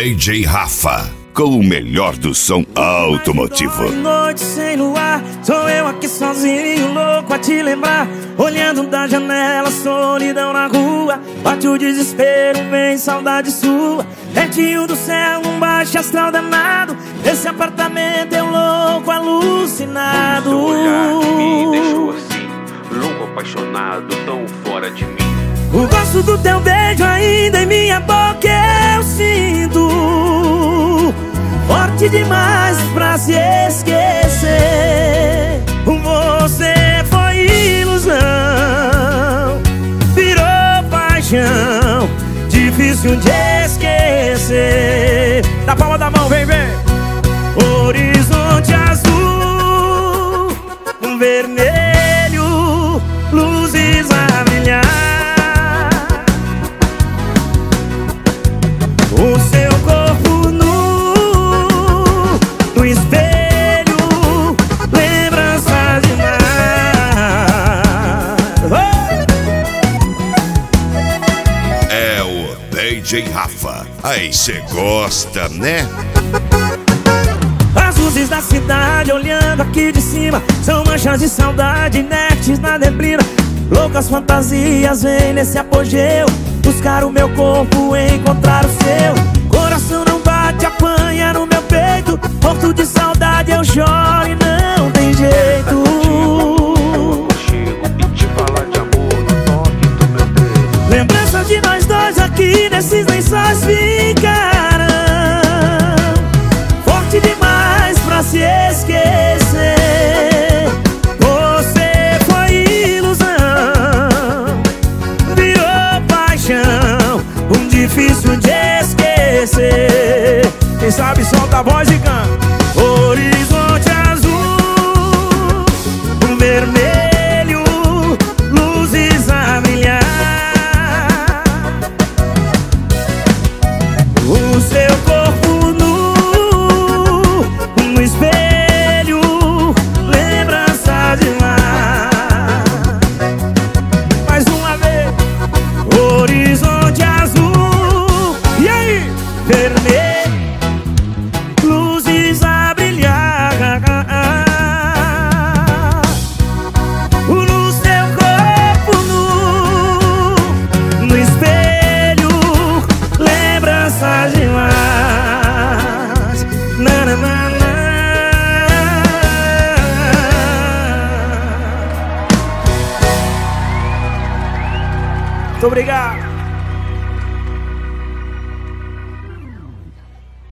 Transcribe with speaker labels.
Speaker 1: DJ Rafa, com o melhor do som automotivo.
Speaker 2: Noite sem luar, sou eu aqui sozinho, louco a te lembrar. Olhando da janela, solidão na rua. Bate o desespero, vem saudade sua. Pertinho do céu, um baixo astral danado. Esse apartamento é um louco alucinado.
Speaker 3: Seu olhar me deixou assim, louco apaixonado, tão fora de mim.
Speaker 2: O gosto do teu beijo ainda em minha boca eu sinto. Forte demais pra se esquecer. Você foi ilusão, virou paixão, difícil de esquecer. Da palma da mão, vem, vem. Horizonte azul, vermelho, luzes a brilhar. O seu corpo nu, no espelho, lembrança de mar.
Speaker 1: É o DJ Rafa. Aí cê gosta, né?
Speaker 2: As luzes da cidade olhando aqui de cima são manchas de saudade inertes na neblina. Loucas fantasias vêm nesse apogeu, buscar o meu corpo, encontrar o seu. Coração não bate, apanha no meu peito. Morto de saudade eu choro e não tem jeito.
Speaker 3: Chego e te falar de amor no toque do meu dedo.
Speaker 2: Lembranças de nós dois aqui nesses lençóis ficarão. Forte demais pra se esquecer. Você foi ilusão, virou paixão, difícil de esquecer. Quem sabe solta a voz e canta. Horizonte azul, vermelho, luzes a brilhar. O seu corpo nu, no espelho, lembrança de mar. Mais uma vez. Horizonte azul, e aí? Vermelho, luzes a brilhar. No seu corpo nu, no espelho, lembranças de mais. Na, na, na, na. Muito obrigado.